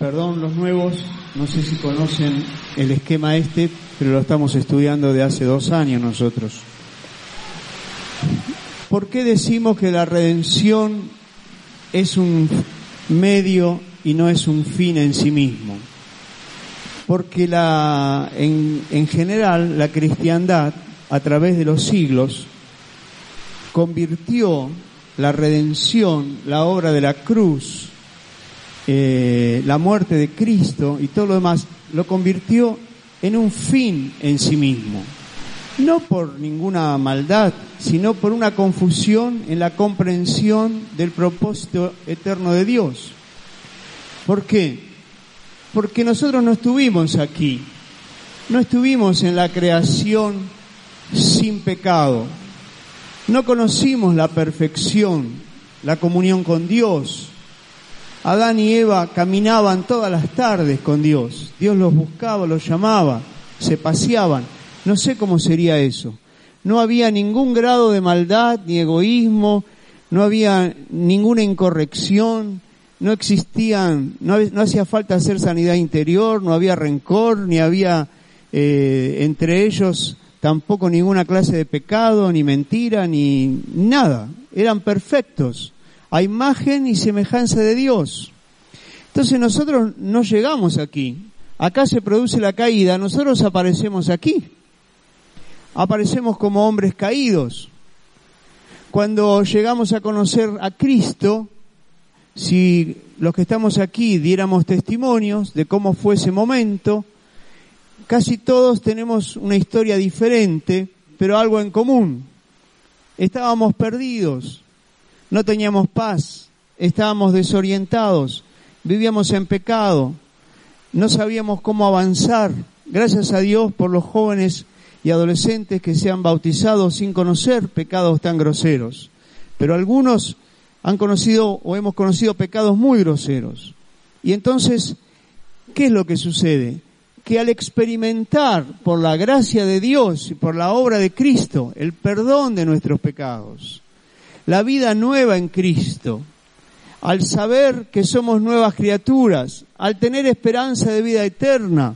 Perdón, los nuevos, no sé si conocen el esquema pero lo estamos estudiando de hace 2 años nosotros. ¿Por qué decimos que la redención es un medio y no es un fin en sí mismo? Porque en general la cristiandad, a través de los siglos, convirtió la redención, la obra de la cruz, la muerte de Cristo y todo lo demás, lo convirtió en un fin en sí mismo. No por ninguna maldad, sino por una confusión en la comprensión del propósito eterno de Dios. ¿Por qué? Porque nosotros no estuvimos aquí, no estuvimos en la creación sin pecado, no conocimos la perfección, la comunión con Dios. Adán y Eva caminaban todas las tardes con Dios. Dios los buscaba, los llamaba, se paseaban. No sé cómo sería eso. No había ningún grado de maldad ni egoísmo, no había ninguna incorrección, no existían, no hacía falta hacer sanidad interior, no había rencor, ni había entre ellos tampoco ninguna clase de pecado, ni mentira, ni nada. Eran perfectos, a imagen y semejanza de Dios. Entonces nosotros no llegamos aquí. Acá se produce la caída, nosotros aparecemos aquí. Aparecemos como hombres caídos. Cuando llegamos a conocer a Cristo, si los que estamos aquí diéramos testimonios de cómo fue ese momento, casi todos tenemos una historia diferente, pero algo en común. Estábamos perdidos, no teníamos paz, estábamos desorientados, vivíamos en pecado, no sabíamos cómo avanzar. Gracias a Dios por los jóvenes y adolescentes que se han bautizado sin conocer pecados tan groseros. Pero algunos han conocido o hemos conocido pecados muy groseros. Y entonces, ¿qué es lo que sucede? Que al experimentar por la gracia de Dios y por la obra de Cristo el perdón de nuestros pecados, la vida nueva en Cristo, al saber que somos nuevas criaturas, al tener esperanza de vida eterna,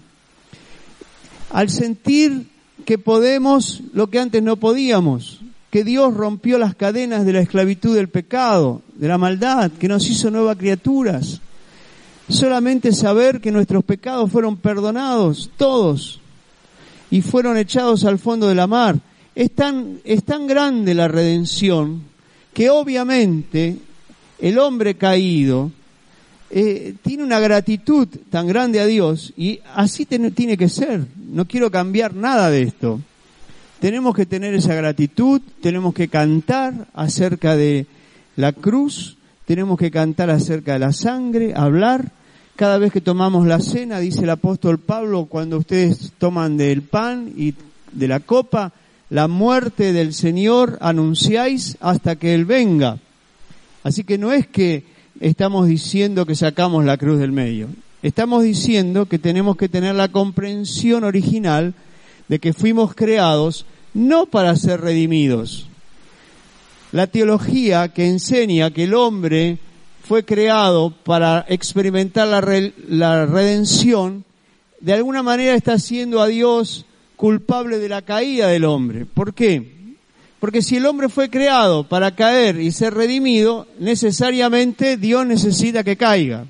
al sentir que podemos lo que antes no podíamos, que Dios rompió las cadenas de la esclavitud del pecado, de la maldad, que nos hizo nuevas criaturas. Solamente saber que nuestros pecados fueron perdonados, todos, y fueron echados al fondo de la mar. Es tan grande la redención que obviamente el hombre caído tiene una gratitud tan grande a Dios, y así tiene que ser. No quiero cambiar nada de esto. Tenemos que tener esa gratitud, tenemos que cantar acerca de la cruz, tenemos que cantar acerca de la sangre, hablar. Cada vez que tomamos la cena, dice el apóstol Pablo, cuando ustedes toman del pan y de la copa, la muerte del Señor anunciáis hasta que Él venga. Así que no es que estamos diciendo que sacamos la cruz del medio. Estamos diciendo que tenemos que tener la comprensión original de que fuimos creados no para ser redimidos. La teología que enseña que el hombre fue creado para experimentar la redención, de alguna manera está haciendo a Dios culpable de la caída del hombre. ¿Por qué? Porque si el hombre fue creado para caer y ser redimido, necesariamente Dios necesita que caiga.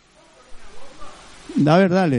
A ver, dale.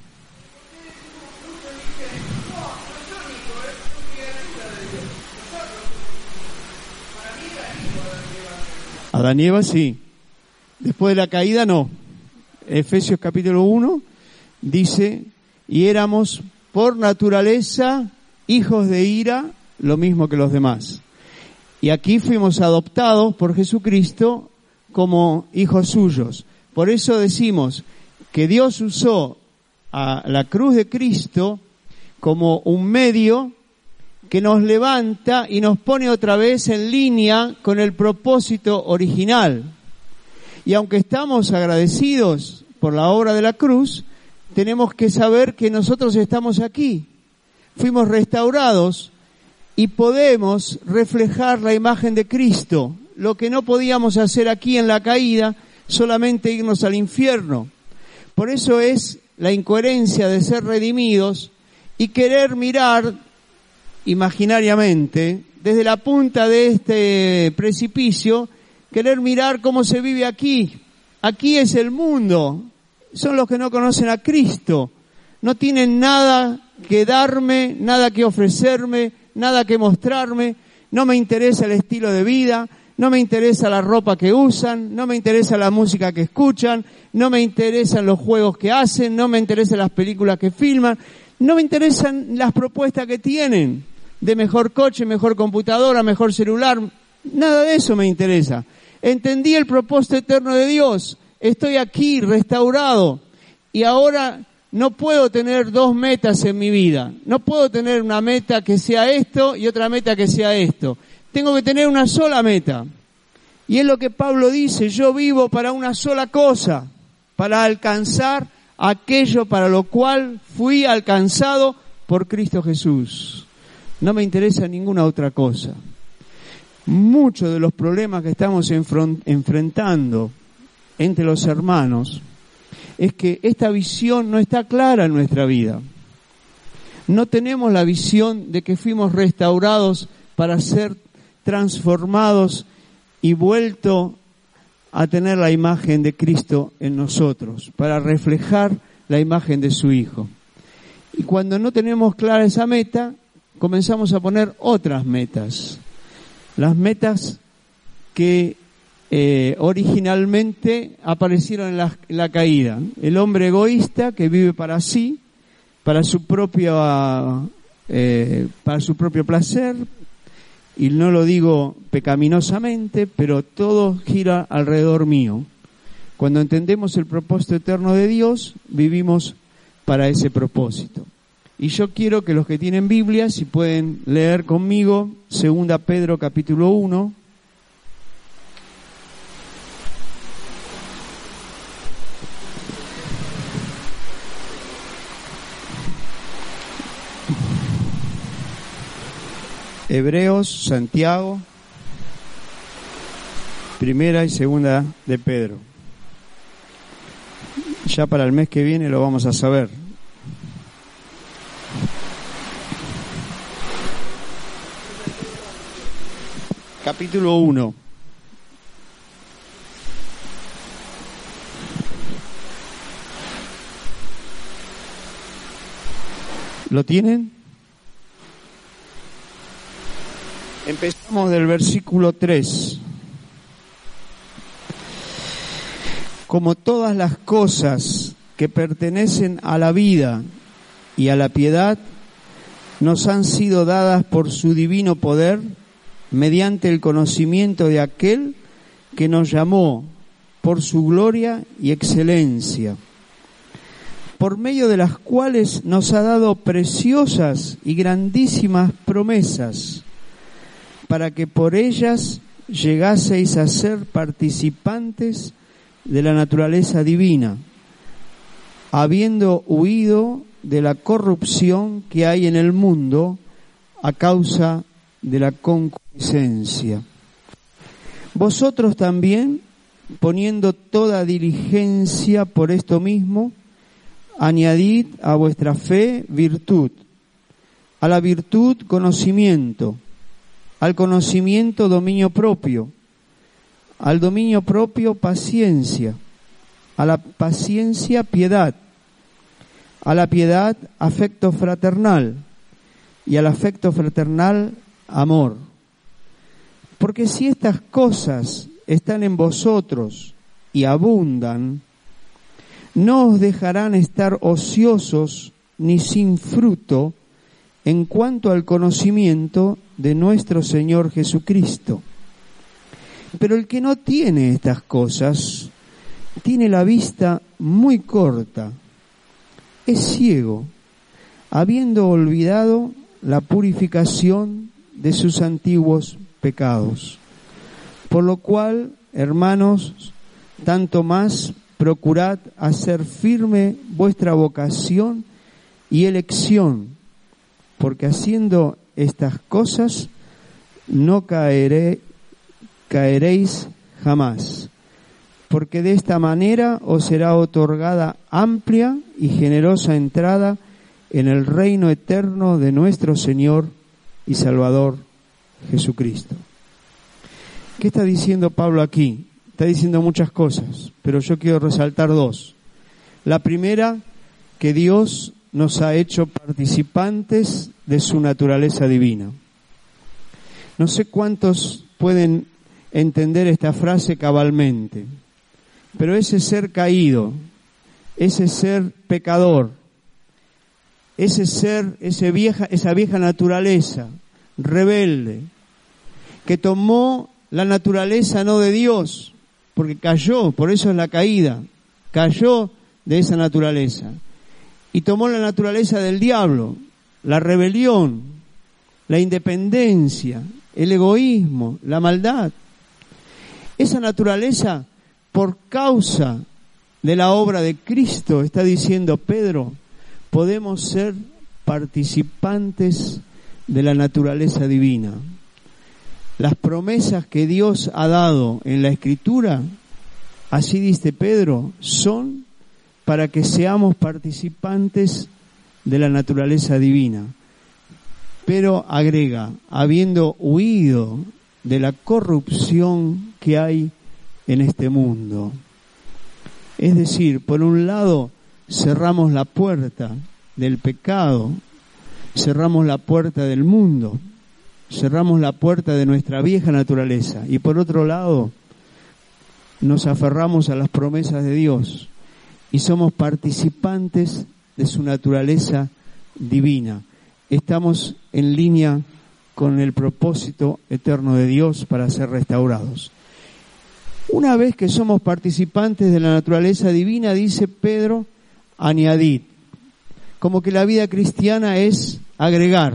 Adán y Eva sí. Después de la caída no. Efesios capítulo 1 dice, y éramos por naturaleza hijos de ira, lo mismo que los demás. Y aquí fuimos adoptados por Jesucristo como hijos suyos. Por eso decimos que Dios usó a la cruz de Cristo como un medio que nos levanta y nos pone otra vez en línea con el propósito original. Y aunque estamos agradecidos por la obra de la cruz, tenemos que saber que nosotros estamos aquí. Fuimos restaurados y podemos reflejar la imagen de Cristo. Lo que no podíamos hacer aquí en la caída, solamente irnos al infierno. Por eso es la incoherencia de ser redimidos y querer mirar imaginariamente desde la punta de este precipicio, querer mirar cómo se vive aquí. Aquí es el mundo, son los que no conocen a Cristo, no tienen nada que darme, nada que ofrecerme, nada que mostrarme, no me interesa el estilo de vida, no me interesa la ropa que usan, no me interesa la música que escuchan, no me interesan los juegos que hacen, no me interesan las películas que filman, no me interesan las propuestas que tienen de mejor coche, mejor computadora, mejor celular, nada de eso me interesa. Entendí el propósito eterno de Dios, estoy aquí restaurado y ahora no puedo tener dos metas en mi vida, no puedo tener una meta que sea esto y otra meta que sea esto. Tengo que tener una sola meta. Y es lo que Pablo dice, yo vivo para una sola cosa, para alcanzar aquello para lo cual fui alcanzado por Cristo Jesús. No me interesa ninguna otra cosa. Muchos de los problemas que estamos enfrentando entre los hermanos es que esta visión no está clara en nuestra vida. No tenemos la visión de que fuimos restaurados para ser transformados y vuelto a tener la imagen de Cristo en nosotros, para reflejar la imagen de su Hijo. Y cuando no tenemos clara esa meta, comenzamos a poner otras metas. Las metas que originalmente aparecieron en la caída. El hombre egoísta que vive para sí, para su propio placer, y no lo digo pecaminosamente, pero todo gira alrededor mío. Cuando entendemos el propósito eterno de Dios, vivimos para ese propósito. Y yo quiero que los que tienen Biblia, si pueden leer conmigo, 2 Pedro capítulo 1. Hebreos, Santiago, primera y segunda de Pedro. Ya para el mes que viene lo vamos a saber. Capítulo 1. ¿Lo tienen? Empezamos del versículo 3. Como todas las cosas que pertenecen a la vida y a la piedad nos han sido dadas por su divino poder, mediante el conocimiento de aquel que nos llamó por su gloria y excelencia, por medio de las cuales nos ha dado preciosas y grandísimas promesas, para que por ellas llegaseis a ser participantes de la naturaleza divina, habiendo huido de la corrupción que hay en el mundo a causa de la concupiscencia. Vosotros también, poniendo toda diligencia por esto mismo, añadid a vuestra fe virtud, a la virtud conocimiento, al conocimiento dominio propio, al dominio propio paciencia, a la paciencia piedad, a la piedad afecto fraternal y al afecto fraternal amor. Porque si estas cosas están en vosotros y abundan, no os dejarán estar ociosos ni sin fruto en cuanto al conocimiento de nuestro Señor Jesucristo. Pero el que no tiene estas cosas, tiene la vista muy corta, es ciego, habiendo olvidado la purificación de sus antiguos pecados. Por lo cual, hermanos, tanto más procurad hacer firme vuestra vocación y elección, porque haciendo estas cosas no caeréis jamás. porque de esta manera os será otorgada amplia y generosa entrada en el reino eterno de nuestro Señor y Salvador Jesucristo. ¿Qué está diciendo Pablo aquí? Está diciendo muchas cosas, pero yo quiero resaltar dos. La primera, que Dios nos ha hecho participantes de su naturaleza divina. No sé cuántos pueden entender esta frase cabalmente, pero ese ser caído, ese ser pecador, ese ser, esa vieja naturaleza rebelde, que tomó la naturaleza no de Dios, porque cayó, por eso es la caída, cayó de esa naturaleza, y tomó la naturaleza del diablo, la rebelión, la independencia, el egoísmo, la maldad. Esa naturaleza, por causa de la obra de Cristo, está diciendo Pedro, podemos ser participantes de la naturaleza divina. Las promesas que Dios ha dado en la Escritura, así dice Pedro, son para que seamos participantes de la naturaleza divina. Pero agrega, habiendo huido de la corrupción que hay en este mundo. Es decir, por un lado, cerramos la puerta del pecado, cerramos la puerta del mundo, cerramos la puerta de nuestra vieja naturaleza, y por otro lado, nos aferramos a las promesas de Dios y somos participantes de su naturaleza divina. Estamos en línea con el propósito eterno de Dios para ser restaurados. Una vez que somos participantes de la naturaleza divina, dice Pedro, añadid. Como que la vida cristiana es agregar.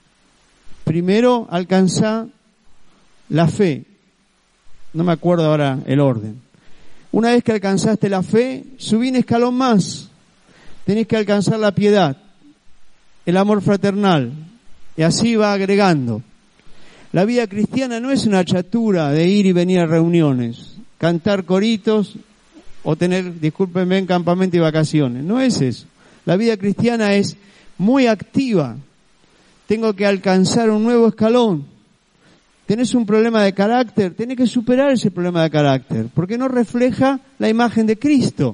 Primero alcanzar la fe. No me acuerdo ahora el orden. Una vez que alcanzaste la fe, subí un escalón más. Tenés que alcanzar la piedad, el amor fraternal, y así va agregando. La vida cristiana no es una chatura de ir y venir a reuniones, cantar coritos o tener, discúlpenme, en campamento y vacaciones. No es eso. La vida cristiana es muy activa. Tengo que alcanzar un nuevo escalón. Tenés un problema de carácter, tenés que superar ese problema de carácter, porque no refleja la imagen de Cristo.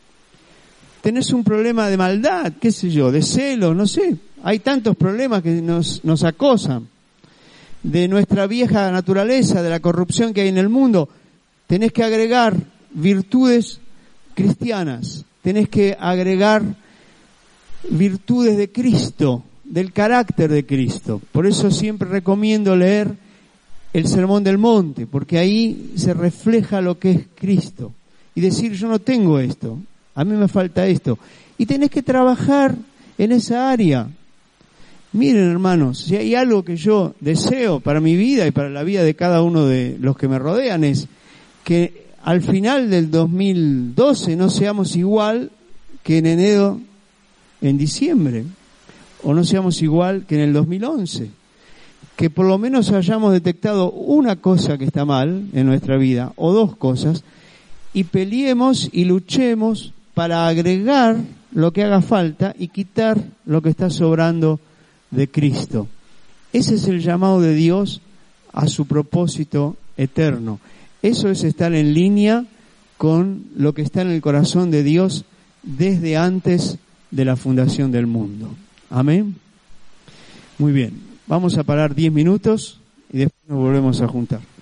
Tenés un problema de maldad, qué sé yo, de celo, no sé. Hay tantos problemas que nos acosan. De nuestra vieja naturaleza, de la corrupción que hay en el mundo. Tenés que agregar virtudes cristianas. Tenés que agregar virtudes de Cristo, del carácter de Cristo. Por eso siempre recomiendo leer el Sermón del Monte, porque ahí se refleja lo que es Cristo. Y decir, yo no tengo esto, a mí me falta esto. Y tenés que trabajar en esa área. Miren, hermanos, si hay algo que yo deseo para mi vida y para la vida de cada uno de los que me rodean, es que al final del 2012 no seamos igual que en enero, en diciembre, o no seamos igual que en el 2011. Que por lo menos hayamos detectado una cosa que está mal en nuestra vida, o dos cosas, y peleemos y luchemos para agregar lo que haga falta y quitar lo que está sobrando de Cristo. Ese es el llamado de Dios a su propósito eterno. Eso es estar en línea con lo que está en el corazón de Dios desde antes de la fundación del mundo. Amén. Muy bien. Vamos a parar 10 minutos y después nos volvemos a juntar.